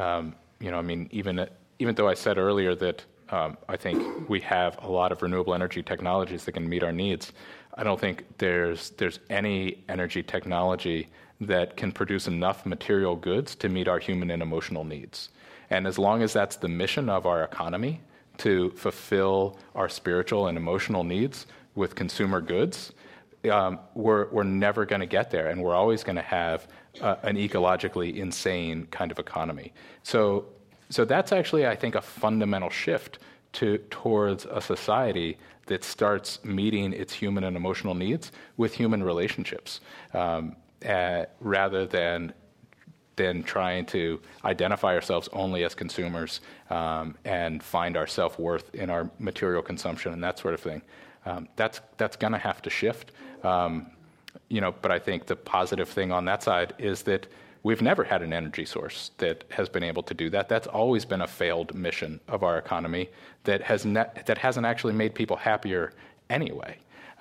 Even though I said earlier that I think we have a lot of renewable energy technologies that can meet our needs, I don't think there's any energy technology that can produce enough material goods to meet our human and emotional needs. And as long as that's the mission of our economy, to fulfill our spiritual and emotional needs with consumer goods, we're never going to get there, and we're always going to have an ecologically insane kind of economy. So that's actually, I think, a fundamental shift towards a society that starts meeting its human and emotional needs with human relationships, rather than trying to identify ourselves only as consumers and find our self-worth in our material consumption and that sort of thing. That's going to have to shift. But I think the positive thing on that side is that we've never had an energy source that has been able to do that. That's always been a failed mission of our economy that hasn't actually made people happier anyway.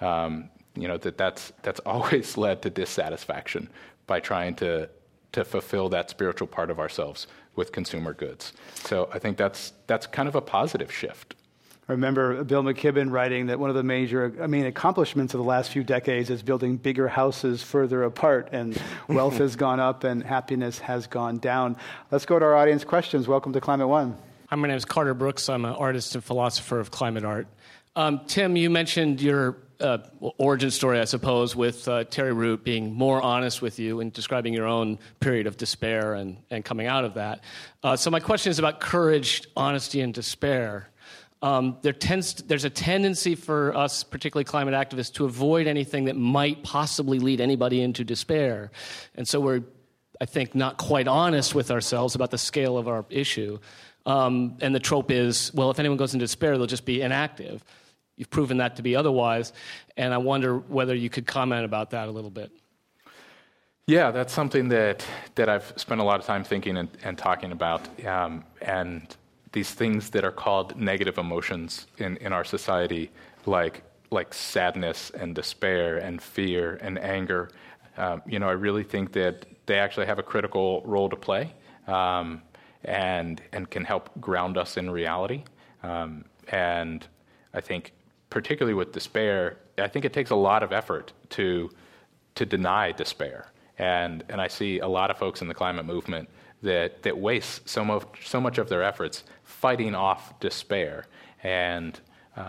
That's always led to dissatisfaction by trying to fulfill that spiritual part of ourselves with consumer goods. So I think that's kind of a positive shift. I remember Bill McKibben writing that one of the major accomplishments of the last few decades is building bigger houses further apart, and wealth has gone up and happiness has gone down. Let's go to our audience questions. Welcome to Climate One. Hi, my name is Carter Brooks. I'm an artist and philosopher of climate art. Tim, you mentioned your origin story, I suppose, with Terry Root being more honest with you and describing your own period of despair and coming out of that. So my question is about courage, honesty, and despair. There's a tendency for us, particularly climate activists, to avoid anything that might possibly lead anybody into despair. And so we're, I think, not quite honest with ourselves about the scale of our issue. And the trope is, well, if anyone goes into despair, they'll just be inactive. You've proven that to be otherwise, and I wonder whether you could comment about that a little bit. Yeah, that's something that I've spent a lot of time thinking and talking about, and these things that are called negative emotions in our society, like sadness and despair and fear and anger. I really think that they actually have a critical role to play, and can help ground us in reality. And I think, particularly with despair, I think it takes a lot of effort to deny despair. And I see a lot of folks in the climate movement that waste so much of their efforts fighting off despair. And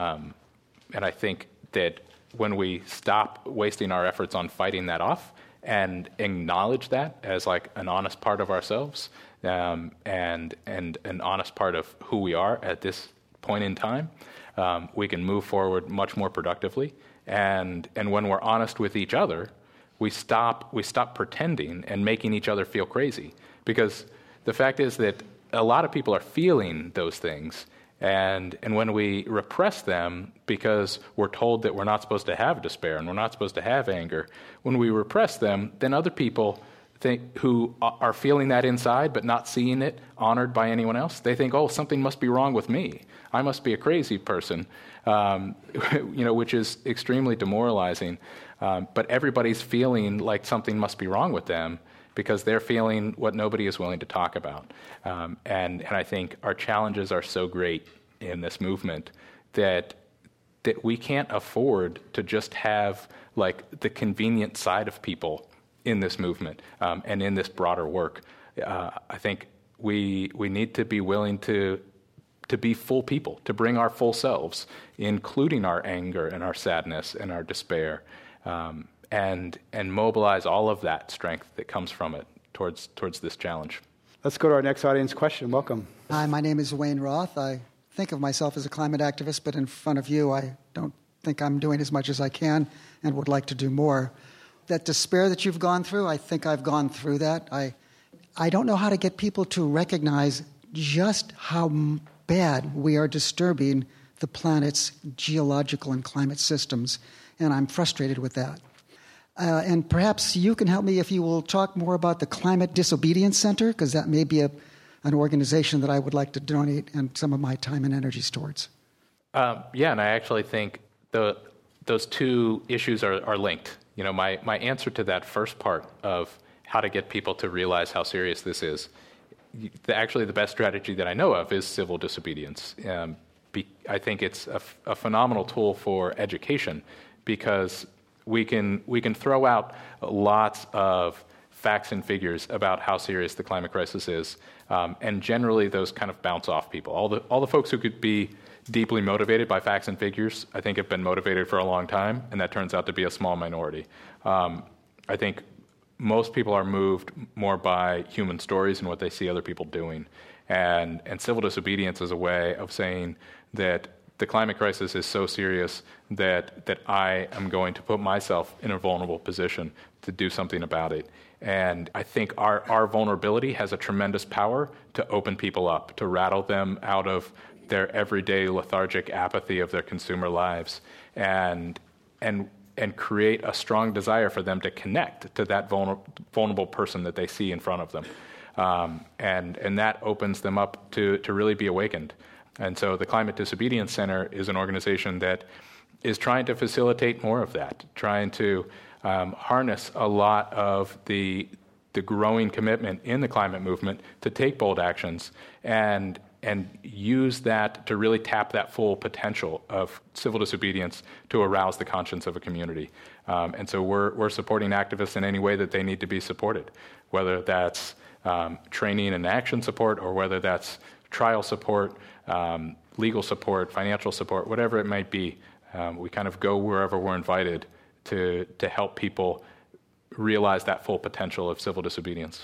I think that when we stop wasting our efforts on fighting that off and acknowledge that as like an honest part of ourselves, and an honest part of who we are at this point in time, we can move forward much more productively. And when we're honest with each other, we stop pretending and making each other feel crazy. Because the fact is that a lot of people are feeling those things, and when we repress them because we're told that we're not supposed to have despair and we're not supposed to have anger, when we repress them, then other people who are feeling that inside but not seeing it honored by anyone else, they think, oh, something must be wrong with me. I must be a crazy person, which is extremely demoralizing. But everybody's feeling like something must be wrong with them because they're feeling what nobody is willing to talk about. And I think our challenges are so great in this movement that we can't afford to just have like the convenient side of people in this movement and in this broader work. I think we need to be willing to be full people, to bring our full selves, including our anger and our sadness and our despair, and mobilize all of that strength that comes from it towards this challenge. Let's go to our next audience question. Welcome. Hi, my name is Wayne Roth. I think of myself as a climate activist, but in front of you, I don't think I'm doing as much as I can and would like to do more. That despair that you've gone through, I think I've gone through that. I don't know how to get people to recognize just how bad we are disturbing the planet's geological and climate systems, and I'm frustrated with that. And perhaps you can help me if you will talk more about the Climate Disobedience Center, because that may be an organization that I would like to donate and some of my time and energies towards. And I actually think those two issues are linked. My answer to that first part of how to get people to realize how serious this is, actually the best strategy that I know of is civil disobedience. I think it's a phenomenal tool for education because we can throw out lots of facts and figures about how serious the climate crisis is, and generally those kind of bounce off people. All the folks who could be deeply motivated by facts and figures, I think, have been motivated for a long time, and that turns out to be a small minority. I think most people are moved more by human stories and what they see other people doing, and civil disobedience is a way of saying that the climate crisis is so serious that I am going to put myself in a vulnerable position to do something about it. And I think our vulnerability has a tremendous power to open people up, to rattle them out of their everyday lethargic apathy of their consumer lives, and create a strong desire for them to connect to that vulnerable person that they see in front of them. And that opens them up to really be awakened. And so the Climate Disobedience Center is an organization that is trying to facilitate more of that, trying to harness a lot of the growing commitment in the climate movement to take bold actions and use that to really tap that full potential of civil disobedience to arouse the conscience of a community. And so we're supporting activists in any way that they need to be supported, whether that's training and action support or whether that's trial support, legal support, financial support, whatever it might be. We kind of go wherever we're invited to help people realize that full potential of civil disobedience.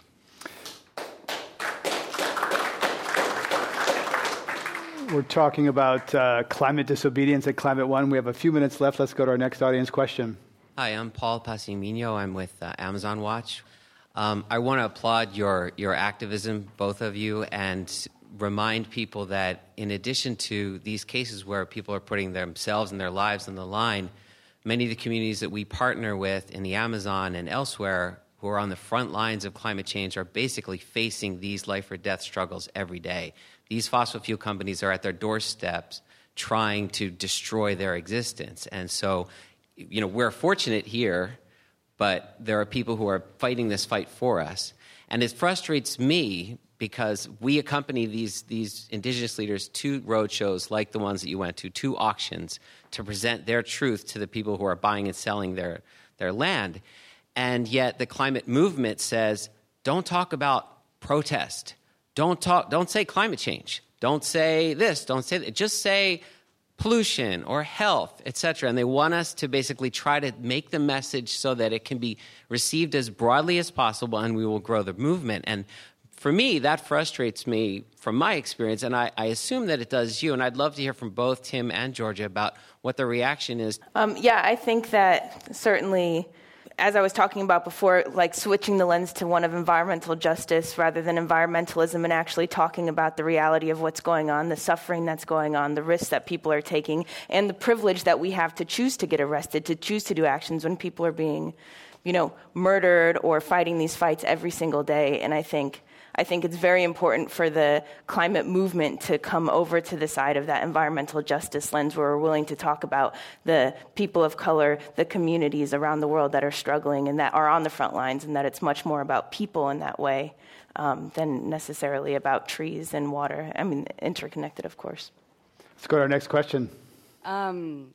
We're talking about climate disobedience at Climate One. We have a few minutes left. Let's go to our next audience question. Hi, I'm Paul Passimino. I'm with Amazon Watch. I want to applaud your activism, both of you, and remind people that in addition to these cases where people are putting themselves and their lives on the line, many of the communities that we partner with in the Amazon and elsewhere who are on the front lines of climate change are basically facing these life or death struggles every day. These fossil fuel companies are at their doorsteps trying to destroy their existence. And so, we're fortunate here, but there are people who are fighting this fight for us. And it frustrates me because we accompany these indigenous leaders to roadshows like the ones that you went to auctions, to present their truth to the people who are buying and selling their land. And yet the climate movement says, don't talk about protest. Don't say climate change. Don't say this. Don't say that. Just say pollution or health, etc. And they want us to basically try to make the message so that it can be received as broadly as possible, and we will grow the movement. And for me, that frustrates me from my experience, and I assume that it does you. And I'd love to hear from both Tim and Georgia about what the reaction is. I think that certainly, as I was talking about before, like switching the lens to one of environmental justice rather than environmentalism and actually talking about the reality of what's going on, the suffering that's going on, the risks that people are taking, and the privilege that we have to choose to get arrested, to choose to do actions when people are being, murdered or fighting these fights every single day. And I think it's very important for the climate movement to come over to the side of that environmental justice lens where we're willing to talk about the people of color, the communities around the world that are struggling and that are on the front lines, and that it's much more about people in that way than necessarily about trees and water. Interconnected, of course. Let's go to our next question. I'm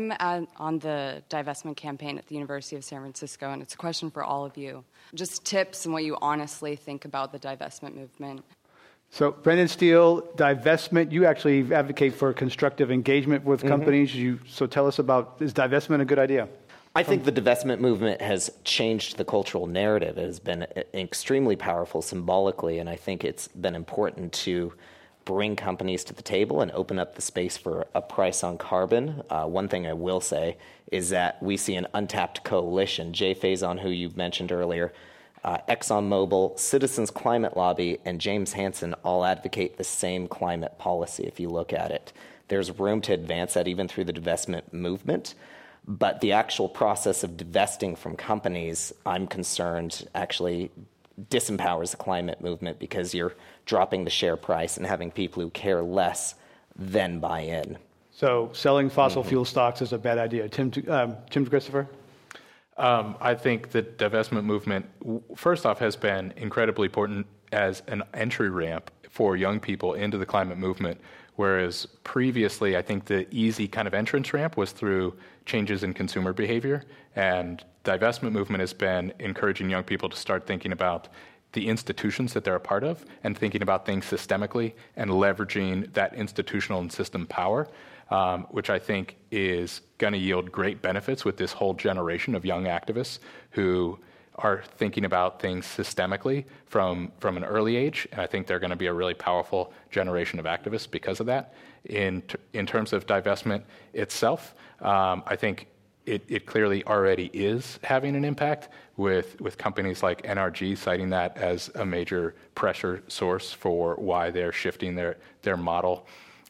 on the divestment campaign at the University of San Francisco, and it's a question for all of you. Just tips and what you honestly think about the divestment movement. So, Brendan Steele, divestment, you actually advocate for constructive engagement with companies. So tell us about, is divestment a good idea? I think the divestment movement has changed the cultural narrative. It has been extremely powerful symbolically, and I think it's been important to bring companies to the table and open up the space for a price on carbon. One thing I will say is that we see an untapped coalition. Jay Faison, who you mentioned earlier, ExxonMobil, Citizens Climate Lobby, and James Hansen all advocate the same climate policy if you look at it. There's room to advance that even through the divestment movement. But the actual process of divesting from companies, I'm concerned, actually disempowers the climate movement because you're dropping the share price and having people who care less then buy in. So selling fossil fuel stocks is a bad idea. Tim Christopher? I think the divestment movement, first off, has been incredibly important as an entry ramp for young people into the climate movement, whereas previously I think the easy kind of entrance ramp was through changes in consumer behavior, and the divestment movement has been encouraging young people to start thinking about the institutions that they're a part of and thinking about things systemically and leveraging that institutional and system power, which I think is going to yield great benefits with this whole generation of young activists who are thinking about things systemically from an early age, and I think they're going to be a really powerful generation of activists because of that. In terms of divestment itself, I think it clearly already is having an impact with companies like NRG citing that as a major pressure source for why they're shifting their model.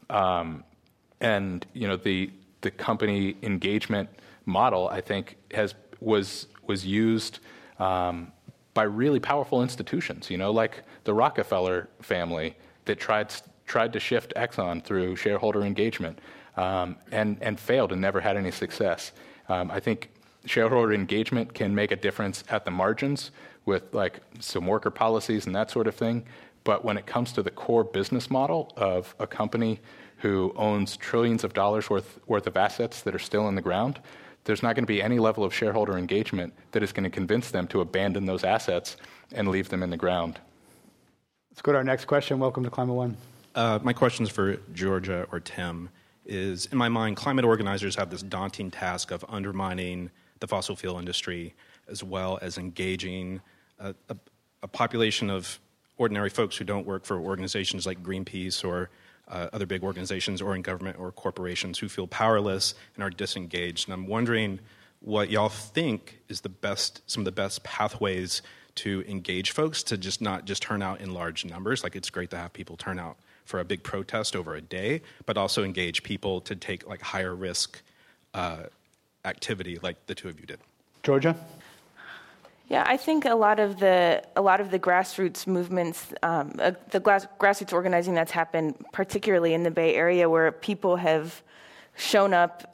And the company engagement model, I think, was used by really powerful institutions, like the Rockefeller family that tried to shift Exxon through shareholder engagement and failed and never had any success. I think shareholder engagement can make a difference at the margins with like some worker policies and that sort of thing. But when it comes to the core business model of a company who owns trillions of dollars worth of assets that are still in the ground, there's not going to be any level of shareholder engagement that is going to convince them to abandon those assets and leave them in the ground. Let's go to our next question. Welcome to Climate One. My question is for Georgia or Tim. In my mind, climate organizers have this daunting task of undermining the fossil fuel industry as well as engaging a population of ordinary folks who don't work for organizations like Greenpeace or other big organizations or in government or corporations who feel powerless and are disengaged. And I'm wondering what y'all think is some of the best pathways to engage folks to just not just turn out in large numbers. Like, it's great to have people turn out for a big protest over a day, but also engage people to take like higher risk activity like the two of you did. Georgia? Yeah, I think a lot of the grassroots movements, the grassroots organizing that's happened, particularly in the Bay Area, where people have shown up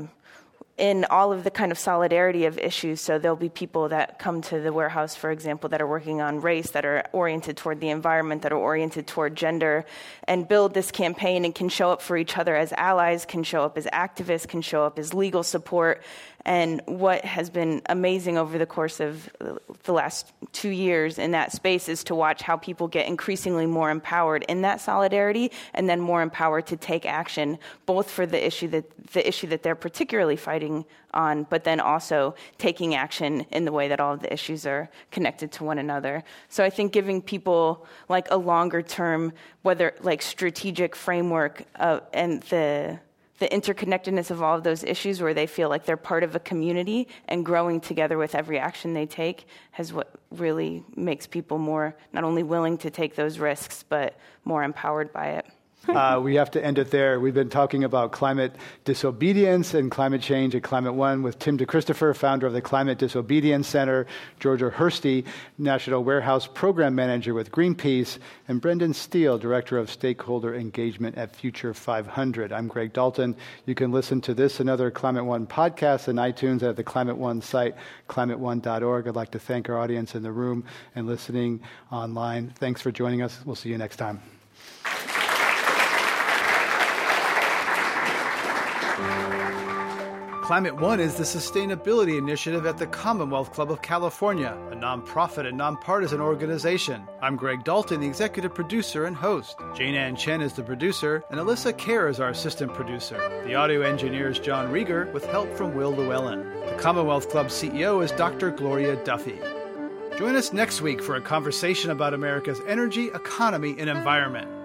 in all of the kind of solidarity of issues. So there'll be people that come to the warehouse, for example, that are working on race, that are oriented toward the environment, that are oriented toward gender, and build this campaign and can show up for each other as allies, can show up as activists, can show up as legal support. And what has been amazing over the course of the last 2 years in that space is to watch how people get increasingly more empowered in that solidarity and then more empowered to take action, both for the issue that they're particularly fighting on, but then also taking action in the way that all of the issues are connected to one another. So I think giving people like a longer term, whether like strategic framework and the interconnectedness of all of those issues where they feel like they're part of a community and growing together with every action they take has what really makes people more not only willing to take those risks, but more empowered by it. We have to end it there. We've been talking about climate disobedience and climate change at Climate One with Tim DeChristopher, founder of the Climate Disobedience Center, Georgia Hursty, National Warehouse Program Manager with Greenpeace, and Brendan Steele, Director of Stakeholder Engagement at Future 500. I'm Greg Dalton. You can listen to this and other Climate One podcasts and iTunes at the Climate One site, climateone.org. I'd like to thank our audience in the room and listening online. Thanks for joining us. We'll see you next time. Climate One is the sustainability initiative at the Commonwealth Club of California, a nonprofit and nonpartisan organization. I'm Greg Dalton, the executive producer and host. Jane Ann Chen is the producer, and Alyssa Kerr is our assistant producer. The audio engineer is John Rieger, with help from Will Llewellyn. The Commonwealth Club CEO is Dr. Gloria Duffy. Join us next week for a conversation about America's energy, economy, and environment.